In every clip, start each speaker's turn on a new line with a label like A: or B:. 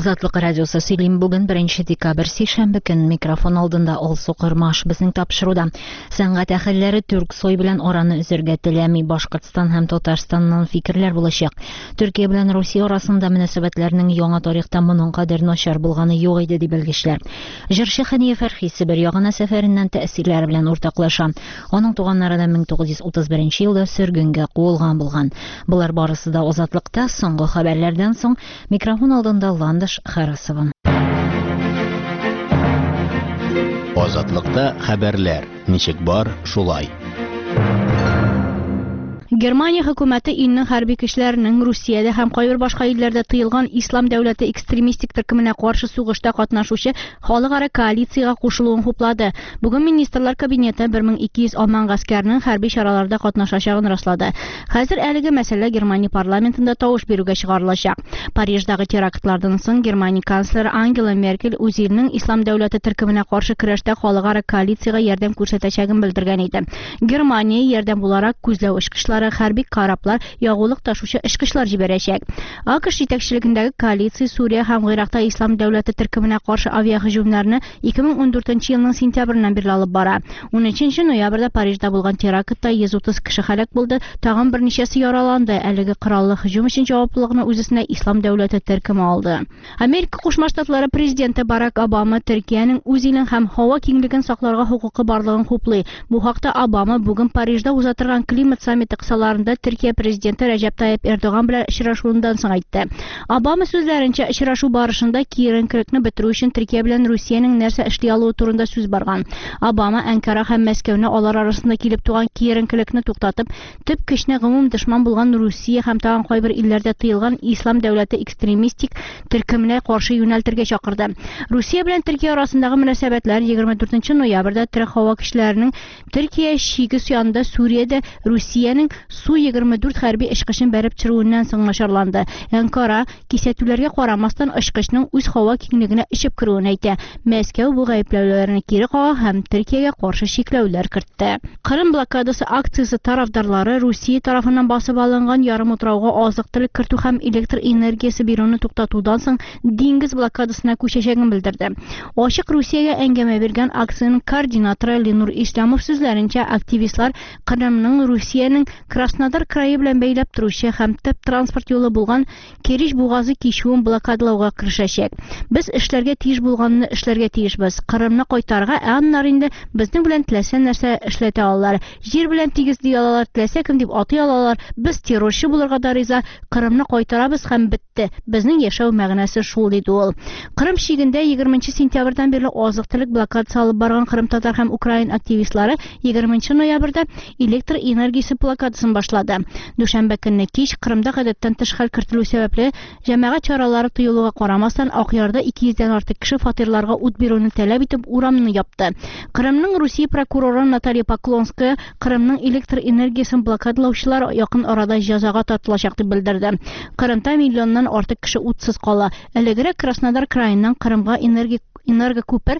A: Азатлык радиосы сөйлим бүген 1 декабрь сишәмбе көн микрофон алдында Алсу Кырмаш безнең тапшыруда. Сәнгать әһелләре Түрксой белән араны үзәргә теләми, Башкортстан һәм Татарстаннан фикерләр булачак. Төркия белән Русия арасында мөнәсәбәтләрнең яңа тарихта моның кадәр начар булганы юк иде дип белгечләр. Җырчы Хәния Фәрхисе бер ягына сәфәреннән тәэсирләре белән уртаклаша. Аның туганнары да 1931 елда сөргенгә куылган булган. Булар барысы да Азатлыкта соңгы хәбәрләрдән соң микрофон алдында Ландыш Харасова.
B: Азатлыкта хәбәрләр. Ничек бар, шулай.
C: Германия хөкүмәте илнең хәрби көчләренең Русиядә һәм кайбер башка илләрдә тыелган ислам дәүләте экстремистик төркеменә каршы сугышта катнашучы халыкара коалициягә кушылуын хуплады. Бүген министрлар кабинеты 1200 алман гаскәрнең хәрби чараларда катнашачагын раслады. Хәзер әлеге мәсьәлә Германия парламентында тавыш бирүгә чыгарылачак. Париждагы терактлардан соң Германия канцлеры Ангела Меркель үз иленең ислам дәүләте төркеменә каршы көрәштә халыкара коалициягә ярдәм күрсәтәчәген белдергән иде. Германия ярдәм буларак күзләү очкычлары, хәрби кораблар, ягулык ташучы очкычлар җибәрәчәк. АКШ җитәкчелегендәге коалиция Сүрия һәм Гыйракта ислам дәүләте төркеменә каршы авиаһөҗүмнәрне 2014 елның сентябреннән бирле алып бара. 13 ноябрьдә Парижда булган терактта 130 кеше һәлак булды, тагын берничәсе яраланды. Әлеге кораллы һөҗүм өчен җаваплылыгын үзенә ислам дәүләте төркеме алды. Америка Кушма Штатлары президенты Барак Обама Төркиянең үз илен һәм һава киңлеген сакларга хукукы барлыгын хуплый. Бу хакта Обама бүген Парижда уза торган климат саммиты кысаларында Төркия президенты Рәҗәп Тайип Эрдоган белән очрашуыннан соң әйтте. Обама сүзләренчә, очрашу барышында киеренкелекне бетерү өчен Төркия белән Русиянең нәрсә эшли алуы турында сүз барган. Обама Әнкара һәм Мәскәүне алар арасында килеп туган киеренкелекне туктатып, төп көчне гомум дошман булган Русия һәм тагын кайбер илләрдә тыелган ислам дәүләте экстремистик төркеменә каршы юнәлтергә чакырды. Русия белән Төркия арасындагы мөнәсәбәтләр 24 ноябрьдә төрек һава көчләренең Төркия чиге янында Сүриядә Русиянең Су-24 хәрби очкычын бәреп төшерүеннән соң начарланды. Әнкара кисәтүләргә карамастан очкычның үз һава киңлегенә ичеп керүен әйтә. Мәскәү бу гаепләүләрне кире кага һәм Төркиягә каршы шикләүләр кертте. Кырым блокадасы акциясе тарафдарлары Русия тарафыннан басып алынган ярым утрауга азык-төлек кертү һәм электр энергиясе бирүне туктатудан соң диңгез блокадасына күчәчәген белдерде. Ачык Русиягә әңгәмә биргән акцияның координаторы Ленур Исламов сүзләренчә, активистлар Кырымның Русиянең Краснодар крае белән бәйләп торучы һәм төп транспорт юлы булган Кереч бугазы кичүен блокадалауга кирешәчәк. Без эшләргә тиеш булганны эшләргә тиешбез. Кырымны кайтарга, аннары инде безнең белән теләсә нәрсә эшләтә алалар. Җир белән тигез ди алалар, теләсә кем дип атый алалар. Без террорчы булырга да риза. Кырымны кайтарабыз һәм бетте. Безнең яшәү мәгънәсе шул диде ул. Кырым шигендә 20 сентябрьдән бирле азык-төлек блокадасы алып барган Кырым татар һәм Украин активистлары 20 ноябрьдә электр энергиясе блокадасын башлады. Дүшәмбе көнне кич Кырымда гадәттән тыш хәл кертелү сәбәпле җәмәгать чаралары тыелуга карамастан Акъярда 200-дән артык кеше фатирларга ут бирүне таләп итеп урамны япты. Кырымның Русия прокуроры Наталья Поклонская Кырымның электр энергиясын блокадалаучылар якын арада җәзага тартылачак дип белдерде. Кырымда миллионнан артык кеше утсыз кала. Элегрәк Краснодар краеннан Кырымга энергокүпер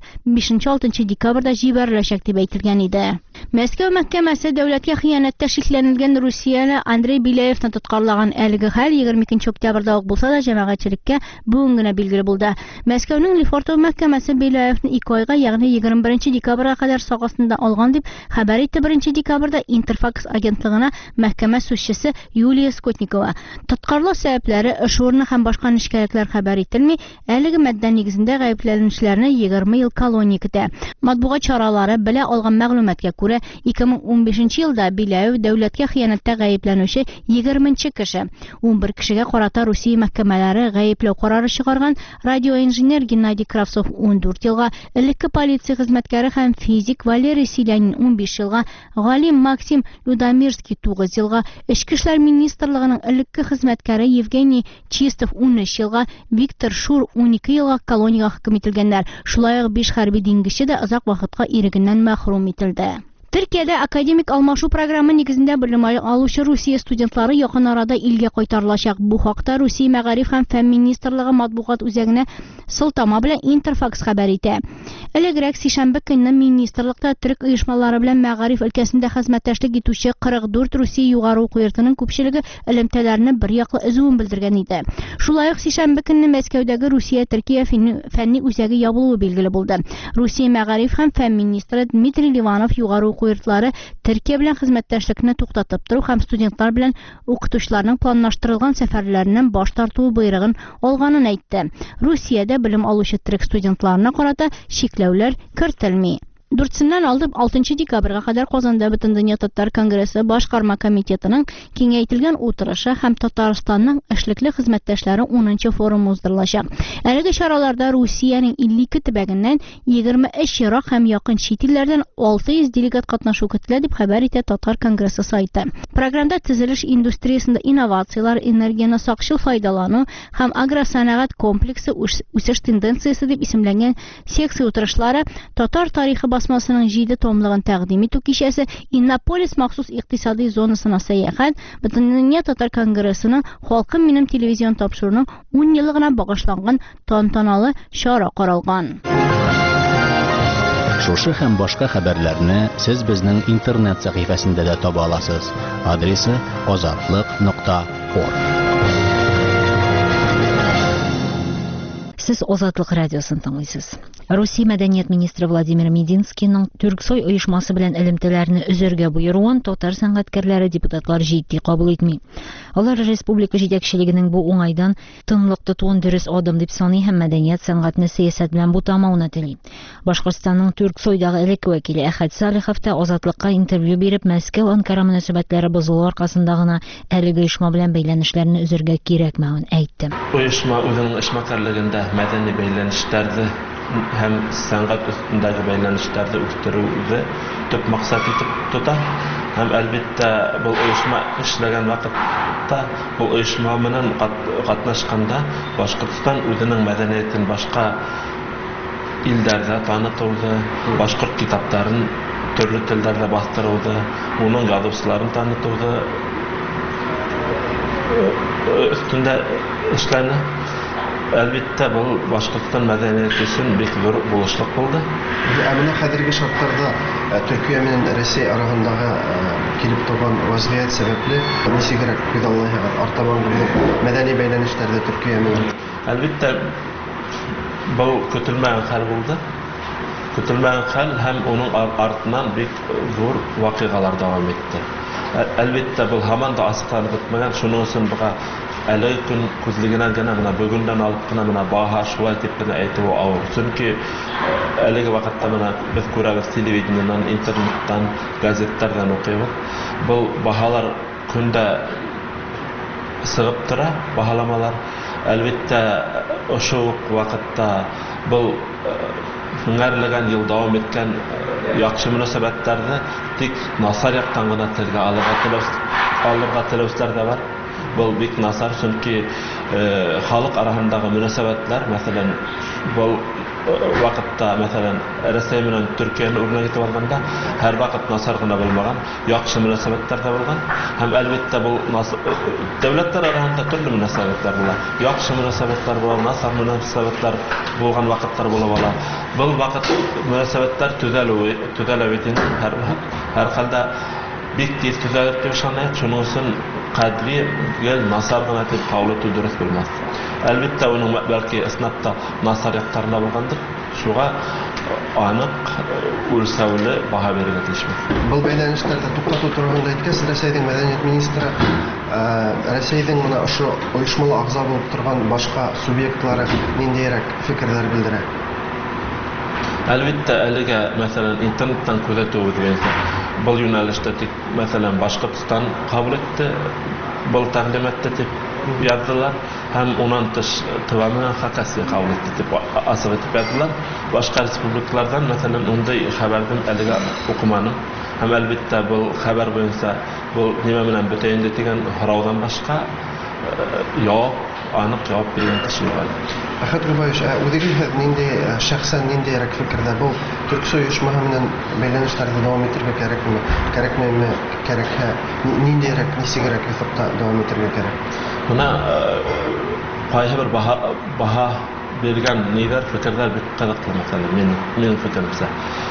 C: 5-6 декабрьдә җибәреләчәк дип әйтелгән иде. Мәскәү мәхкәмәсе дәүләткә хыянәттә шикләнелгән Русияне Андрей Беляевны тоткарлаган. Әлеге хәл 22 октябрьдә ук булса да җәмәгатьчелеккә бүген генә билгеле булды. Мәскәүнең Лефортово мәхкәмәсе Беляевны 2 айга, ягъни 21 декабрьгә кадәр сак астында алган дип хәбәр итте 1 декабрьдә Интерфакс агентлыгына мәхкәмә сүзчесе Юлия Скотникова. Тоткарлау сәбәпләре, эш урыны һәм башка нечкәлекләр хәбәр ителми, әлеге мадда нигезендә гаепләнүчеләрне 20 ел колония көтә. Матбугат чаралары белә алган мәгълүматка күрә, 2015 елда Беляев дәүләткә хыянәттә гаепләнүче 20 кеше. 11 кешегә карата Русия мәхкәмәләре гаепләү карары чыгарган. Радиоинженер Геннадий Кравцов 14 елга, элекке полиция хезмәткәре һәм физик Валерий Силянин 15 елга, галим Максим Людомирский 9 елга, Эчке эшләр министрлыгының элекке хезмәткәре Евгений Чистов 13 елга, Виктор Шур 12 елга колониягә хөкем ителгәннәр. Шулай ук 5 хәрби диңгезче дә озак вакытка ирегеннән мәхрүм ителде. Төркиядә академик алмашу программы нигезендә белем алучы Русия студентлары якын арада илгә кайтарылачак. Бу хакта Русия Мәгариф һәм фән министрлыгы матбугат үзәгенә сылтама белән Интерфакс хәбәр итә. Элегрәк сишәмбе көнне министрлыкта төрек оешмалары белән мәгариф өлкәсендә хезмәттәшлек итүче 44 Русия югары уку йортының күпчелеге элемтәләрне бер яклы өзүен белдергән иде. Шулай ук сишәмбе көнне Мәскәүдәге Русия-Төркия фәнни үзәге ябылуы билгеле булды. Русия Мәгариф һәм фән министры Дмитрий Ливанов югары уку йортлары Төркия белән хезмәттәшлекне туктатып тору һәм студентлар белән укытучыларның планлаштырылган сәфәрләреннән баш тартуы боерыгын алганын әйтте. Русиядә белем алучы төрек студентларына карата чикләүләр кертелми. 4-сеннән алып 6 декабрьгә кадәр Казанда Бөтендөнья Татар конгрессы башкарма комитетының киңәйтелгән утырышы һәм Татарстанның эшлекле хезмәттәшләре 10-нчы форумы уздырылачак. Әлеге чараларда Русиянең 52 төбәгеннән 23 ерак һәм якын чит илләрдән 600 делегат катнашу көтелә дип хәбәр итә Татар конгрессы сайты. Программада төзелеш индустриясендә инновациялар, энергияны сакчыл файдалану һәм агросәнәгать комплексы үсеш тенденциясе дип исемләнгән секция утырышлары, Татар тарихы басмасының 7 томлыгын тәкъдим итү кичәсе, Иннополис махсус икътисади зонасына сәяхәт, Бөтендөнья Татар конгрессының Халкым минем телевизион тапшыруының 10 еллыгына багышланган тантаналы чара каралган.
B: Шушы һәм башка хәбәрләрне сез безнең интернет сәхифәсендә дә таба аласыз. Адресы azatlык.org.
A: Сез Азатлык радиосын тыңлыйсыз. Русия мәдәният министры Владимир Мединскийның Түрксой оешмасы белән элемтәләрне өзәргә буйруын татар сәнгатькәрләре депутатлар җитди кабул итми. Алар республика җитәкчелегенең бу уңайдан тынлык тотуын дөрес адым дип саный һәм мәдәният сәнгатьне сәясәт белән бутамауны тели. Башкортстанның Түрксойдагы элекке вәкиле Әхәт Салихов та Азатлыкка интервью биреп, Мәскәү-Анкара мөнәсәбәтләре бозылу аркасында гына әлеге оешма белән бәйләнешләрне өзәргә кирәкмәвен әйтте.
D: Оешма үзенең эшмәкәрлегендә мәдәни бәйләнешләрне һәм сәнгать өстендәге бәйләнешләрне үстерүне төп максат итеп тота. Һәм әлбәттә бу оешма эшләгән вакытта, бу оешма менән катнашканда Башкортстан үзенең мәдәниятен башка илләрдә танытуды, башкорт китапларын төрле телләрдә бастыруды, уның язучыларын танытуды өстендә эшләнә. Әлбәттә бу Башкортстан мәдәнияте өчен бик зур булышлык булды.
E: Менә хәзерге шартларда Төркия белән Россия арасындагы килеп торган вазгыять сәбәпле ничегрәк күзаллыгы артабан мәдәни бәйләнешләрдә Төркия белән.
D: Әлбәттә бу көтелмәгән хәл булды. Көтелмәгән хәл һәм уның артыннан бик зур вакыйгалар дәвам итте. Әлбәттә бу һаман да асыкланып бетмәгән, шуның өчен буга әле көн күзлегеннән генә менә бүгеннән алып кына менә баһа шулай дип кенә әйтү авыр. Чөнки әлеге вакытта менә без күрәбез телевидениедән, интернеттан, газеттардан укыйбыз. Бу баһалар көндә сыгып тора, баһаламалар. Әлбәттә ошо вакытта бу һөнәрлегән ел дәвам иткән яхшы мөнәсәбәтләрне тик насар яктан гына телгә алырга теләүчеләр дә бар. Бұл бик насар, чөнки халык арасындагы мөнәсәбәтләр, мәсәлән, бұл вакытта, мәсәлән, Россия белән Төркияне үрнәк итеп алганда, һәр вакыт насар гына булмаган, яхшы мөнәсәбәтләр дә булган. Һәм әлбәттә бу дәүләтләр арасында төрле мөнәсәбәтләр була. Яхшы мөнәсәбәтләр була, насар мөнәсәбәтләр булган вакытлар була була. Бұл вакыт мөнәсәбәтләр төзәлү итен һәр хәлдә бик тиз төзәлеп төшәнә, шуның өчен кадри гел насар гына дип кабул итү дөрес булмас. Әлбәттә уның бәлки иснапта насар яктарында булгандыр. Шуга анык үлсәүле баһа бирергә тиешбез.
E: Бу бәйләнешләрдә туктату турында әйткәс, Россиянең мәдәният министры Россиянең менә ошо оешмалы агза булып торган башка субъектлары ниндирәк фикерләр белдерә?
D: Әлбәттә әлегә, мәсәлән, интернеттан күзәтү үзгәрсә, бұл юнәлештә тик, мәсәлән, Башкортстан кабул итте, бұл тәкъдим итте дип яздылар, һәм унан тыш Тыва Хакасия кабул итте дип асык итеп яздылар. Башка республикалардан, мәсәлән, ундай хәбәрдән әлегә укыманым. Һәм әлбәттә бұл хәбәр буенча, бұл нимә белән бетә инде дигән һораудан башка анык җавап биргән кеше юк әле.
E: Әхәт Губаевич, үзегез нинди шәхсән нинди фикердә бу Төрксой оешмаһы белән бәйләнешләрне дәвам итәргә кирәкме? Кирәкмәме? Кирәкһә, нинди нисегрәк исәптә дәвам итәргә кирәк?
D: Бuna кайһы бер баһа биргән нидер фикерләр бик кызыклы мәсәлән минем фикеремчә.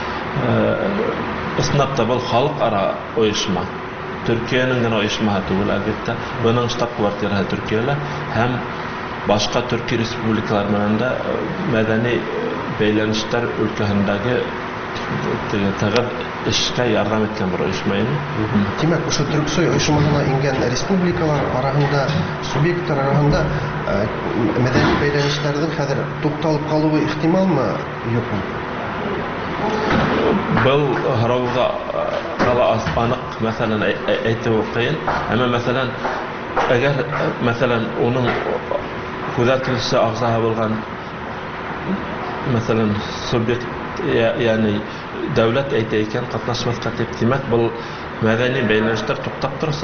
D: Иснапта был халыкара оешма. Төркиянең генә оешмаһы түгел, әлбәттә. Буның штаб-квартираһы Төркиядә һәм башка төрки республикалар белән дә мәдәни бәйләнешләр өлкәһендәге тәгъб эшкә ярдәм иткән бер оешма иде.
E: Димәк, ошо Төрксой оешмаһына ингән республикалар арасында, субъектлар арасында мәдәни бәйләнешләрнең хәзер тукталып калуы ихтималмы, юкмы?
D: Был һорауга анык мәсәлән әйтү кыен, әмма мәсәлән әгәр мәсәлән уның күзәтелеше агзаһы булган мәсәлән субъект ягъни дәүләт әйтә икән катнашмаска дип, димәк бу мәдәни бәйләнешләр туктап торса,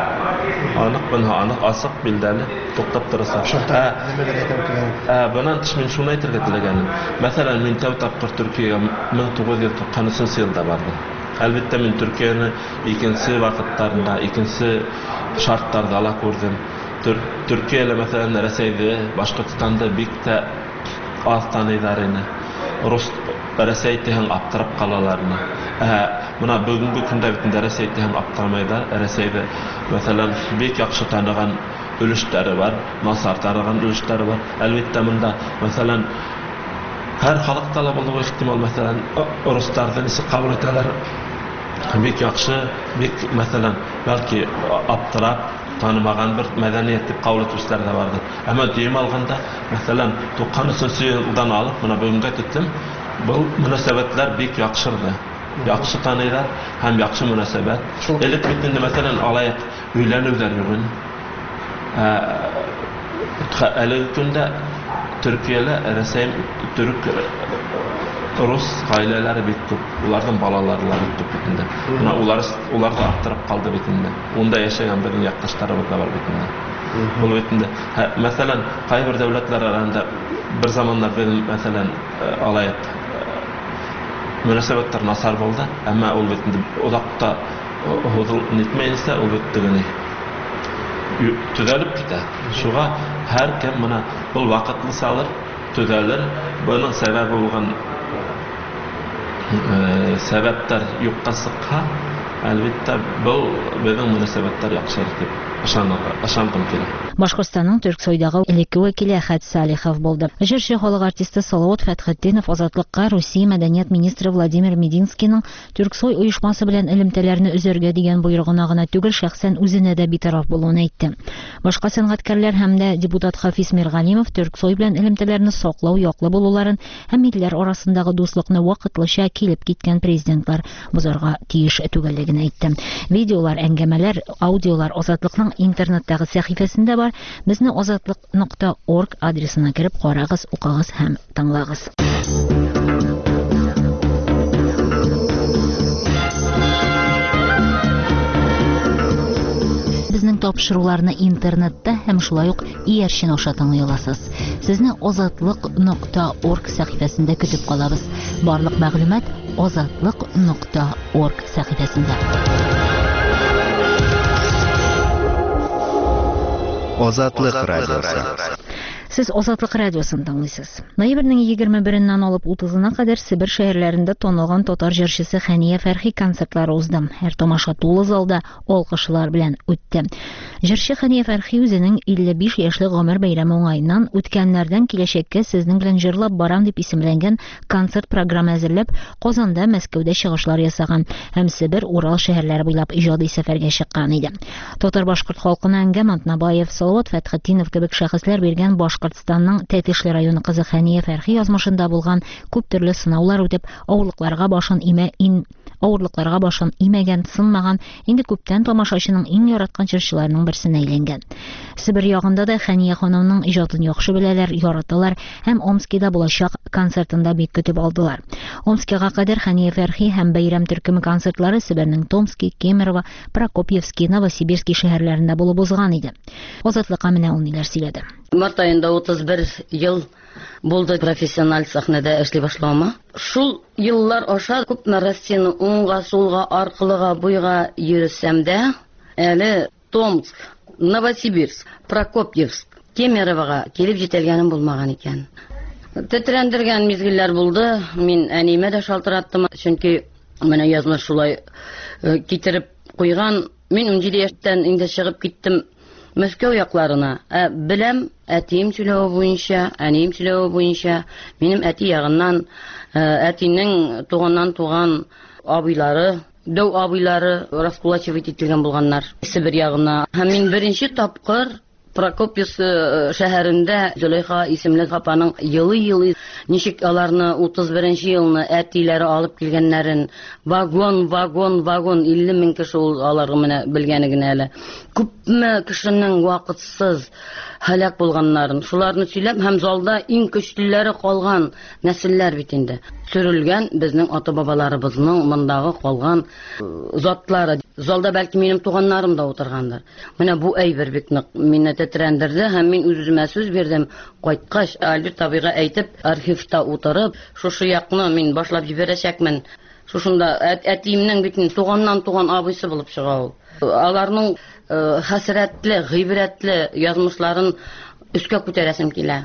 D: анык асык билдәле туктап торса. Bundan tış min şunu әйтергә теләгәнем. Мәсәлән, мин тәү тапкыр Төркиягә 1993 елда бардым. Әлбәттә мин Төркияне икенче вакытларында, икенче шартларда ала күрдем. Төркиядә мәсәлән Рәсәйдә, Башкортстанда бик тә аз таныйлар ине. Рус Рәсәй тиһәң аптырап калаларны. Мына бүгенге көндә бит Рәсәй тиһәң аптырамайда. Рәсәйдә мәсәлән бик яхшы таныган өлештәре бар, насар тараган өлештәре бар. Әлбәттә монда мәсәлән һәр халыкта да булуы ихтимал, мәсәлән русларны ничек кабул итәләр? Бик яхшы, бик мәсәлән бәлки аптырап танымаган бер мәдәният дип кабул итүчеләр дә бардыр. Әмма дим алганда, мәсәлән 93 елдан алып мына бүгенгә тиклем бу мөнәсәбәтләр бик яхшырды. Яхшы таныйлар һәм яхшы мөнәсәбәт. Элек бит инде мәсәлән алаяк өйләнүләр югын. Әлеге көндә Төркиядә Рәсәй төрк рус гаиләләре бик күп, уларның балалары бик күп бит инде. Менә улар да аптырап калды бит инде. Унда яшәгән безнең якташларыбыз да бар бит инде. Бу бит инде. Мәсәлән, кайбер дәүләтләр арасында бер заманнар мәсәлән алаяк мөнәсәбәтләр насар булды, әмма ул бит инде узакта хозул нитмәйсә, ул бит тегене төзәлеп китә. Шуңа һәр кем моны бу вакытлы салыр, төзәлер. Буның сәбәбе булган сәбәпләр юкка сыкка, әлбәттә бу безнең мөнәсәбәтләр яхшырак дип ышангым килә.
A: Башкортстанның Төрксойдагы элекке вәкиле Әхәт Салихов булды. Җырчы халык артисты Салават Фәтхетдинов Азатлыкка Русия мәдәният министры Владимир Мединскийның Төрксой оешмасы белән элемтәләрне үзәргә дигән буйрыгына гына түгел, шәхсән үзенә дә битараф булуын әйтте. Башка сәнгатькәрләр һәм дә депутат Хафиз Миргалимов Төрксой белән элемтәләрне саклау яклы булуларын һәм милләр арасындагы дуслыкны вакытлыча килеп киткән президентлар бозарга тиеш түгеллеген әйтте. Видеолар, әңгәмәләр, аудиолар Азатлыкның интернеттагы сәхифәсендә бар. Безне azatlyk.org адресына кирип карагыз, укыгыз һәм тыңлагыз. Безнең тапшыруларны интернетта һәм шулай ук иярчен аша тыңлый аласыз. Сезне azatlyk.org сәхифәсендә көтеп калабыз. Барлык мәгълүмат azatlyk.org сәхифәсендә.
B: Азатлык радиосы.
A: Сез Азатлык радиосын тыңлыйсыз. Ноябрьнең 21-ннән алып 30-на кадәр Сибир шәһәрләрендә танылган татар җырчысы Хәния Фәрхи концертлары узды. Һәр тамаша тулы залда алкышлар белән үтте. Җырчы Хәния Фәрхи үзенең 55 яшьлек гомер бәйрәме уңаеннан үткәннәрдән киләчәккә сезнең белән җырлап барам дип исемләнгән концерт программа әзерләп, Казанда, Мәскәүдә чыгышлар ясаган һәм Сибир, Урал шәһәрләре буйлап иҗади сәфәргә чыккан иде. Татар-башкорт халкына Әнгәм Атнабаев, Салават Фәтхетдинов кебек шәхесләр биргән Башкортстанның Тәтешле районы кызы Хәния Фәрхи язмышында булган күп төрле сынаулар үтеп, авыллыкларга башын авырлыкларга башын имәгән, сынмаган, инде күптән тамашачының иң яраткан җырчыларының берсенә әйләнгән. Себер ягында да Хәния ханымның иҗатын яхшы беләләр, яраталар һәм Омскида булачак концертында бик көтеп алдылар. Омскига кадәр Хәния Фәрхи һәм Бәйрәм төркеме концертлары Себернең Томский, Кемерово, Прокопьевский, Новосибирский шәһәрләрендә булып узган иде. Азатлыкка менә ул ниләр сөйләде.
F: Март айында 31 ел булды профессиональ сәхнәдә эшли башлауыма. Шул еллар аша күпме Россияны уңга, сулга, аркылыга, буйга йөрсәм дә, әле Томск, Новосибирск, Прокопьевск, Кемеровога килеп җитәлгәнем булмаган икән. Тетрәндергән мизгилләр булды. Мин әниемә дә шалтыраттым, чөнки менә язмыш шулай китереп куйган. Мин 17 яшьтән инде чыгып киттем Мәскәү якларына. Беләм, әтием сөйләве буенча, әнием сөйләве буенча, минем әти ягыннан, әтинең туганнан туган абыйлары, дәү абыйлары раскулачивать ителгән булганнар Себер ягына. Һәм мин беренче тапкыр Прокопьевск шәһәрендә Зөләйха исемле апаның елый ничек аларны 31 елны әтиләре алып килгәннәрен, вагон 50 мең кеше аларга менә белгәне генә әле. Күпме кешенең вакытсыз һәлак булганнарын, шуларны сөйләп, һәм залда иң көчлеләре калган нәселләр бит инде. Сөрелгән безнең ата-бабаларыбызның мондагы калган затлары. Залда бәлки минем туганнарым да утыргандыр. Менә бу әйбер бик нык мине тетрәндерде һәм мин үз-үземә сүз бирдем. Кайткач, Альберт абыйга әйтеп, архивта утырып, шушы якны мин башлап җибәрәчәкмен. Шушында әтиемнең бит туганнан туган абыйсы булып чыга ул. Аларның хәсрәтле, гыйбрәтле язмышларын өскә күтәрәсем килә.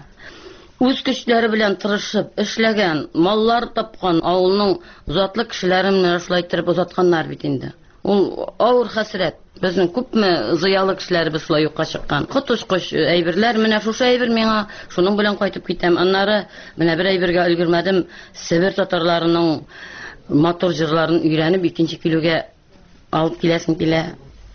F: Үз көчләре белән тырышып эшләгән, маллар тапкан авылның затлы кешеләрен шулай итеп узатканнар бит инде. Ул авыр хәсрәт. Безнең күпме зыялы кешеләребез шулай юкка чыккан. Котушкыч әйберләр, менә шушы әйбер миңа, шуның белән кайтып китәм. Аннары менә бер әйбергә өлгермәдем. Себер татарларының матур җырларын өйрәнеп 2нче килүгә алып киләсем килә.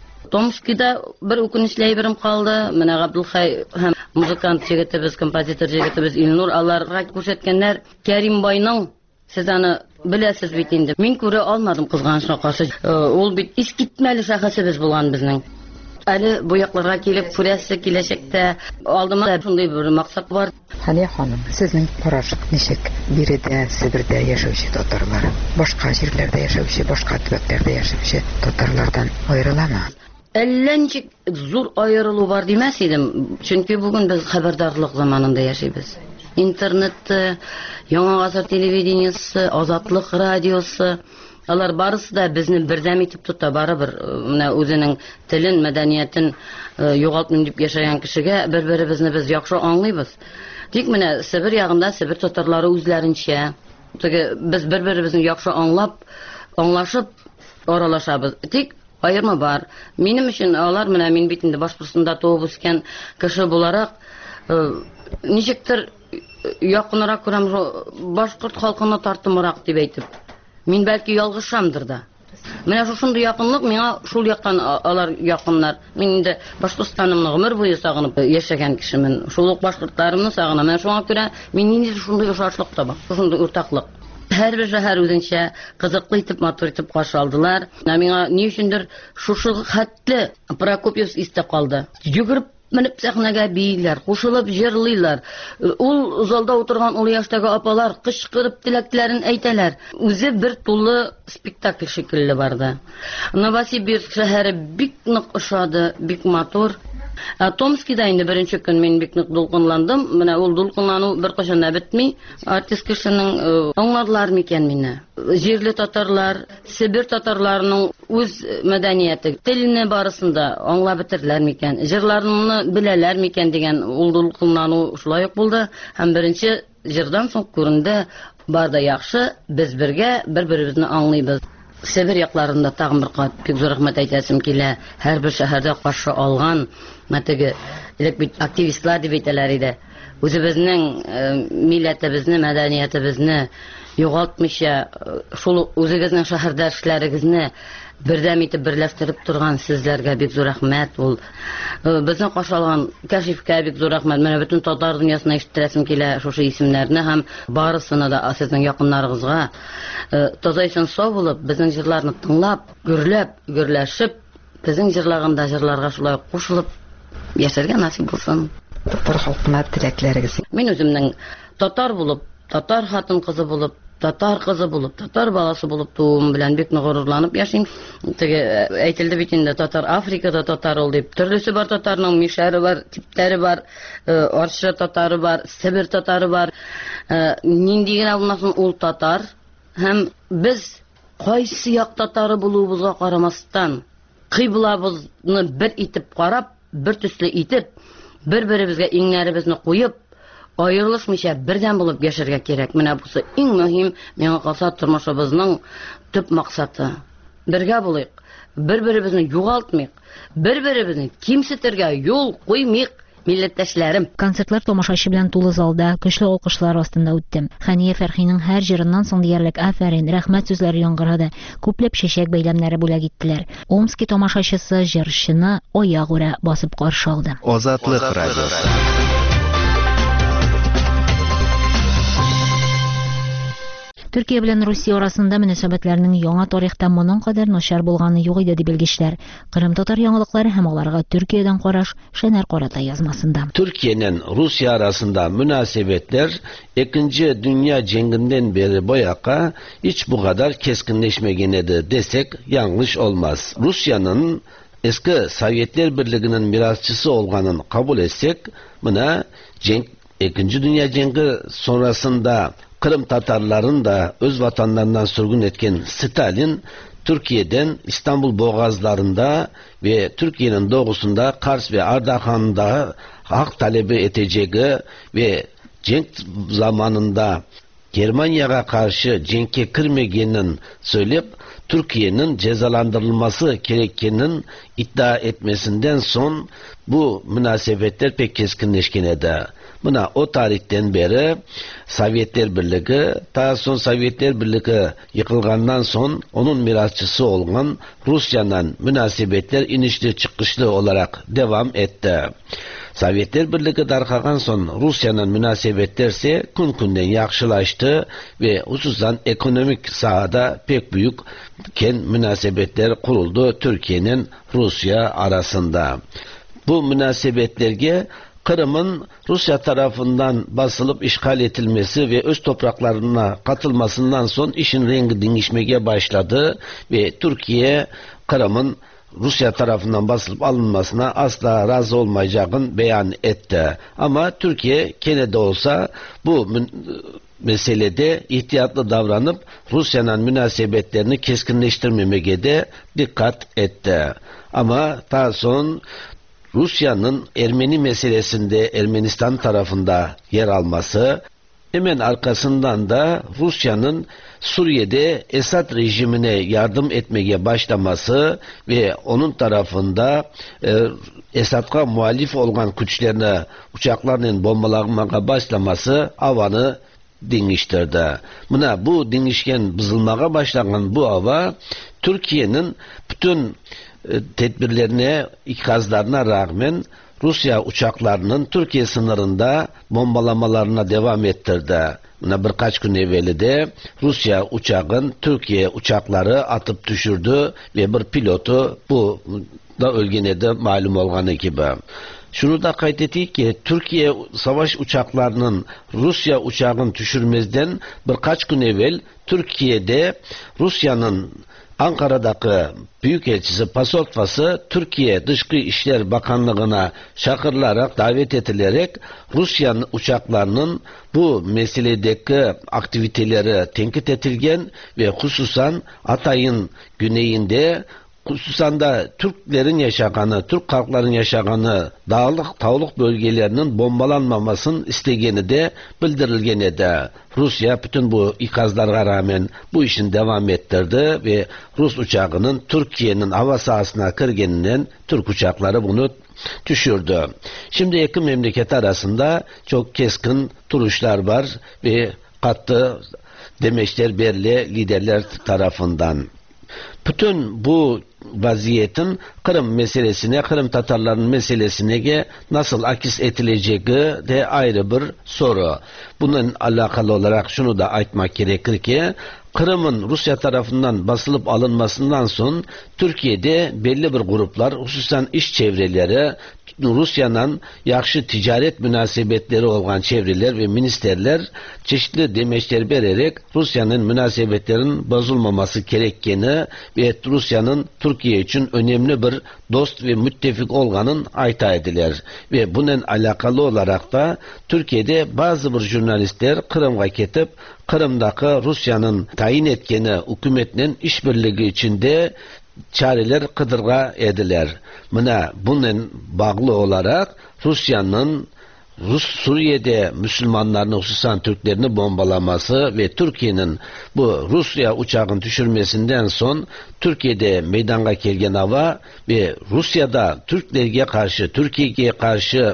F: Томскида бер үкенечле әйберем калды. Менә Габдулхай һәм музыкант җегетебез, композитор җегетебез Илнур аларга күрсәткәннәр Кәрим байның, сез аны беләсез бит инде. Мин күрә алмадым кызганычка каршы. Ул бит искитмәле шәхесебез булган безнең. Әле бу якларга килеп күрәсе киләчәктә алдыма шундый бер максат бар.
G: Хәния ханым, сезнең карашык ничек? Биредә, Себердә яшәүче татарлар, башка җирләрдә яшәүче, башка төбәкләрдә яшәүче татарлардан аерыламы?
F: Әллә ничек зур аерылу бар димәс идем, чөнки бүген без хәбәрдарлык заманында яшибез. Интернетты, яңа гасыр телевидениесе, Азатлык радиосы, алар барысы да безне бердәм итеп тота, барыбер менә үзенең телен, мәдәниятен югалтмыйм дип яшәгән кешегә бер-беребезне без яхшы аңлыйбыз. Тик менә Себер ягында Себер татарлары үзләренчә, без бер-беребезне яхшы аңлап, аңлашып аралашабыз. Тик аерма бар. Минем өчен алар менә мин бит инде Башкортстанда туып үскән кеше буларак, ничектер якынрак күрәм башкорт халкына тартымрак дип әйтеп. Мин бәлки ялгышамдыр да. Менә шушындый якынлык миңа шул яктан алар якыннар. Мин инде Башкортстанымны гомер буе сагынып яшәгән кешемен. Шул ук башкортларымны сагынам. Менә шуңа күрә мин инде шундый охшашлык таба, шундый уртаклык. Һәрбер шәһәр үзенчә кызыклы итеп, матур итеп каршы алдылар. Миңа ни өчендер шушы хәтле Прокопьевск истә калды. Йөгереп менеп сәхнәгә бийләр, кушылып җырлыйлар. Ул залда утырган ул яшьтәге апалар кычкырып теләкләрен әйтәләр. Үзе бер тулы спектакль шикелле барды. Новосибирск шәһәре бик нык ошады, бик матур. Томскида инде беренче көн мин бик нык дулкынландым. Менә ул дулкынлану беркайчан да бетми. Артист кешенең аңладылар микән мине? Җирле татарлар, Себер татарларының үз мәдәнияте, телене барысында аңлап бетерделәр микән? Җырларны беләләр микән дигән ул дулкынлану шулай ук булды. Һәм беренче җырдан соң күренде, бар да яхшы, без бергә бер-беребезне аңлыйбыз. Себер якларында тагын бер кат бик зур рәхмәт әйтәсем килә. Һәрбер шәһәрдә каршы алган мәтәге элек бит активистлар дип әйтәләр иде. Үзебезнең милләтебезне, мәдәниятебезне yo'g'altмыйча шул үзегезнең шәһәрдәшләрегезне бердәм итеп берләштереп торган сезләргә бик зур рәхмәт. Ул безне каршы алган Кәшифкә бик зур рәхмәт. Менә бөтен татар дөньясына ишеттерәсем килә шушы исемнәрне һәм барысына да сезнең якыннарыгызга таза исән сау булып, безнең җырларны тыңлап, гөрләшеп, безнең җырлаганда җырларга шулай кушылып яшәргә насип булсын.
G: Татар халкына теләкләрегез.
F: Мин үземнең татар булып, татар хатын кызы булып, татар кызы булып, татар баласы булып туым белән бик горурланып яшим. Теге әйтелде бит инде татар Африкада татар ул дип. Төрлесе бар татарның, мишәре бар, типтәре бар, арча татары бар, Сибир татары бар. Нинди генә булмасын ул татар. Һәм без кайсы як татары булуыбызга карамастан, кыйблабызны бер итеп карап, бер төсле итеп, бер-беребезгә иңнәребезне куеп, аерылышмыйча бердәм булып яшәргә кирәк. Менә бусы иң мөһим, миңа калса тормышыбызның төп максаты. Бергә булыйк, бер-беребезне югалтмыйк, бер-беребезне кимсетергә юл куймыйк. Милләттәшләрем.
A: Концертлар тамашачы белән тулы залда, көчле алкышлар астында үтте. Хәния Фәрхинең һәр җырыннан соң диярлек афәрин, рәхмәт сүзләре яңгырады. Күпләп чәчәк бәйләмнәре бүләк иттеләр. Омский тамашачысы җырчыны аягүрә басып каршы алды.
B: Азатлык радиосы.
A: Төркия белән Русия арасында мөнәсәбәтләрнең яңа тарихта моның кадәр начар булганы юк иде дип белгечләр. Кырым татар яңалыклары һәм аларга Төркиядән караш Шәнәр Карата язмасында.
H: Türkiye'nin Rusya arasında münasebetler 2. Dünya Cenginden beri bu yaka hiç bu kadar keskinleşmegeni desek yanlış olmaz. Rusya'nın eski Sovyetler Birliği'nin mirasçısı olganın kabul etsek, buna 2. Dünya Cengi sonrasında Kırım Tatarların da öz vatanlarından sürgün etken Stalin, Türkiye'den İstanbul boğazlarında ve Türkiye'nin doğusunda Kars ve Ardahan'da hak talebi edeceği ve cenk zamanında Germanya'ya karşı cenke girmeginin söyleyip Türkiye'nin cezalandırılması gerektiğinin iddia etmesinden son bu münasebetler pek keskinleşken edi. Buna o tarihten beri Sovyetler Birliği, daha son Sovyetler Birliği yıkılgandan son onun mirasçısı olan Rusya'nın münasebetler inişli çıkışlı olarak devam etti. Sovyetler Birliği darkagan son Rusya'nın münasebetlerse gün-günden yaxşılaştı ve hususan ekonomik sahada pek büyük münasebetler kuruldu Türkiye'nin Rusya arasında. Bu münasebetlerge Kırım'ın Rusya tarafından basılıp işgal edilmesi ve öz topraklarına katılmasından son işin rengi değişmeye başladı ve Türkiye Kırım'ın Rusya tarafından basılıp alınmasına asla razı olmayacağını beyan etti. Ama Türkiye gene de olsa bu meselede ihtiyatlı davranıp Rusya'nın münasebetlerini keskinleştirmemeye de dikkat etti. Ama daha son Rusya'nın Ermeni meselesinde Ermenistan tarafında yer alması, hemen arkasından da Rusya'nın Suriye'de Esad rejimine yardım etmeye başlaması ve onun tarafında Esad'a muhalif olan güçlerine uçaklarının bombalanmaya başlaması havanı değiştirdi. Buna bu değişken bozulmaya başlayan bu hava Türkiye'nin bütün tedbirlerine, ikazlarına rağmen Rusya uçaklarının Türkiye sınırında bombalamalarına devam ettirdi. Buna birkaç gün evveli de Rusya uçağın Türkiye uçakları atıp düşürdü ve bir pilotu bu da ölgene de malum olganı gibi. Şunu da kaydettik ki Türkiye savaş uçaklarının Rusya uçağını düşürmezden birkaç gün evvel Türkiye'de Rusya'nın Ankara'daki Büyükelçisi Pasoltvası Türkiye Dışkı İşler Bakanlığı'na çağrılarak davet edilerek Rusya'nın uçaklarının bu meseledeki aktiviteleri tenkit edilgen ve hususan Hatay'ın güneyinde hususan da Türklerin yaşaganı, Türk halkların yaşaganı dağlık bölgelerinin bombalanmamasının istegeni de bildirilgen edi. Rusya bütün bu ikazlara rağmen bu işin devam ettirdi ve Rus uçağının Türkiye'nin hava sahasına kirgeninden Türk uçakları bunu düşürdü. Şimdi iki memleket arasında çok keskin duruşlar var ve katı demeçler belli liderler tarafından. Bütün bu vaziyetin Kırım meselesine, Kırım Tatarlarının meselesine nasıl akis edileceği de ayrı bir soru. Bunun alakalı olarak şunu da aytmak gerekir ki, Kırım'ın Rusya tarafından basılıp alınmasından sonra Türkiye'de belli bir gruplar, hususan iş çevreleri, Rusya'nın yaxşı ticaret münasebetleri olan çevreler ve ministerler çeşitli demeçler vererek Rusya'nın münasebetlerin bozulmaması gerektiğini ve Rusya'nın Türkiye için önemli bir dost ve müttefik olganın ayta ediler. Ve bunun alakalı olarak da Türkiye'de bazı bir jurnalistler Kırım'a ketip Kırım'daki Rusya'nın tayin etkeni hükümetinin işbirliği içinde çareler kıdırga ediler. Bunun bağlı olarak Rusya'nın Suriye'de Müslümanların hususan Türklerini bombalaması ve Türkiye'nin bu Rusya uçağın düşürmesinden son Türkiye'de meydana gelgen hava ve Rusya'da Türklerge karşı, Türkiye'ye karşı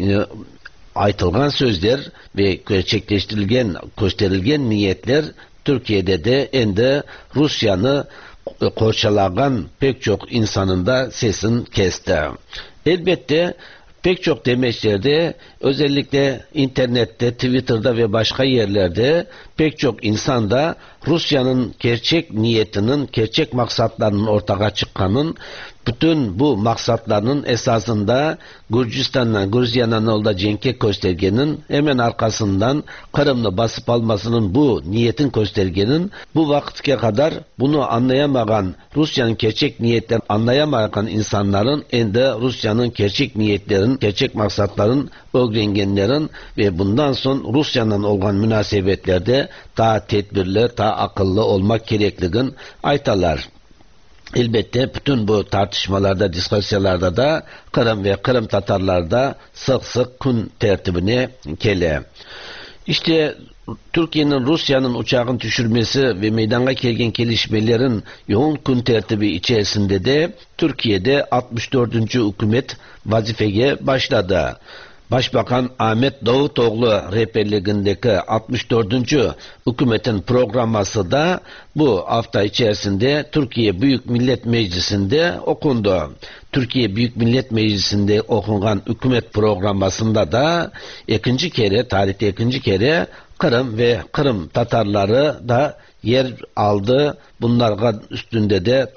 H: aytılgan sözler ve gerçekleştirilgen, gösterilgen niyetler Türkiye'de de endi Rusya'nı korçalagan pek çok insanın da sesini kesti. Elbette pek çok demeçlerde, özellikle internette, Twitter'da ve başka yerlerde pek çok insan da Rusya'nın gerçek niyetinin, gerçek maksatlarının ortaya çıkanın, bütün bu maksatlarının esasında Gürcistan'dan, Gruzya'nın olda cenke göstergenin hemen arkasından Kırım'ı basıp almasının bu niyetin göstergenin bu vakte kadar bunu anlayamayan, Rusya'nın gerçek niyetlerini anlayamayan insanların endi Rusya'nın gerçek niyetlerin, gerçek maksatların öğrengenlerin ve bundan sonra Rusya'nın olan münasebetlerde daha tedbirli, daha akıllı olmak gerekliğini aytalar. Elbette bütün bu tartışmalarda, diskusyalarda da Kırım ve Kırım Tatarlarda sık sık gün tertibine gele. İşte Türkiye'nin Rusya'nın uçağın düşürmesi ve meydana gelgen gelişmelerin yoğun gün tertibi içerisinde de Türkiye'de 64. hükümet vazifeye başladı. Başbakan Ahmet Davutoğlu rehberliğindeki 64. hükümetin programması da bu hafta içerisinde Türkiye Büyük Millet Meclisi'nde okundu. Türkiye Büyük Millet Meclisi'nde okunan hükümet programmasında da tarihte ikinci kere Kırım ve Kırım Tatarları da yer aldı. Bunların üstünde de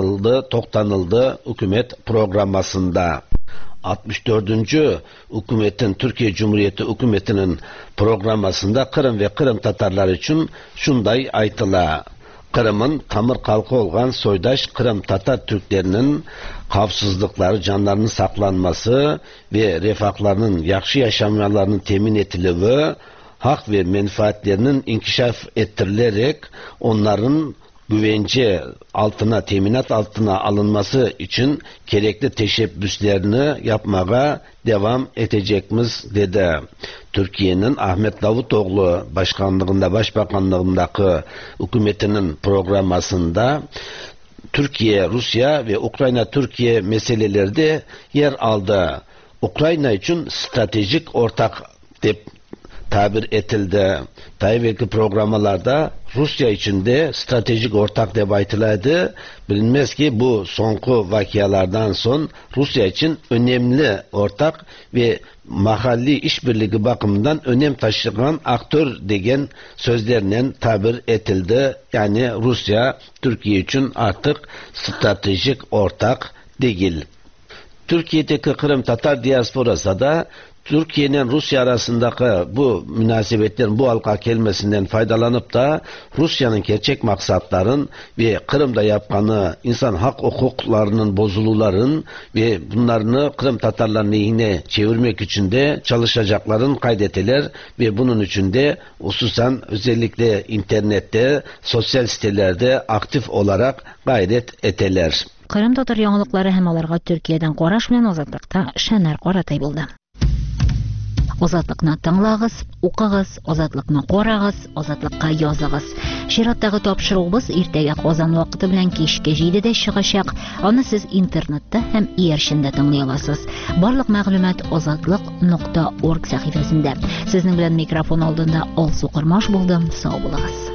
H: toktanıldı hükümet programmasında. 64. hükümetin, Türkiye Cumhuriyeti hükümetinin programmasında Kırım ve Kırım Tatarları için şunday aytıla. Kırım'ın tamır kalkı olan soydaş Kırım Tatar Türklerinin havsızlıkları, canlarının saklanması ve refahlarının, yakşı yaşamalarının temin edilimi, hak ve menfaatlerinin inkişaf ettirilerek onların güvence altına, teminat altına alınması için gerekli teşebbüslerini yapmaya devam edecekmiz dedi. Türkiye'nin Ahmet Davutoğlu başbakanlığındaki hükümetinin programmasında Türkiye, Rusya ve Ukrayna-Türkiye meseleleri de yer aldı. Ukrayna için stratejik ortak tabir edildi. Daha evvelki programlarda Rusya için de stratejik ortak debaytılaydı. Bilinmez ki bu sonku vakialardan son Rusya için önemli ortak ve mahalli işbirliği bakımından önem taşıyan aktör degen sözlerle tabir edildi. Yani Rusya Türkiye için artık stratejik ortak değil. Türkiye'deki Kırım Tatar diasporası da Türkiye'nin Rusya arasındaki bu münasebetlerin bu halka gelmesinden faydalanıp da Rusya'nın gerçek maksatların ve Kırım'da yapkanı insan hak hukuklarının bozuluların ve bunlarını Kırım Tatarlarının lehine çevirmek için de çalışacakların kaydetiler ve bunun için de hususan özellikle internette, sosyal sitelerde aktif olarak gayret eteler.
A: Kırım Tatar yanılıkları hem alarga Türkiye'den qaraş bilen Ozatlıkta Şener Qoratay buldu. Ozatlıkны тыңлагыз, укыгыз, озатлыкны карагыз, озатлыкка языгыз. Шираттагы тапшыруыбыз иртәгә Казан вакыты белән кичке 7:00 чыгачак. Аны сез интернетта һәм иярчендә тыңлый аласыз. Барлык мәгълүмат ozatlyk.org сәхифәсендә. Сезнең белән микрофон алдында Алсу Кырмаш булдым. Сау булыгыз.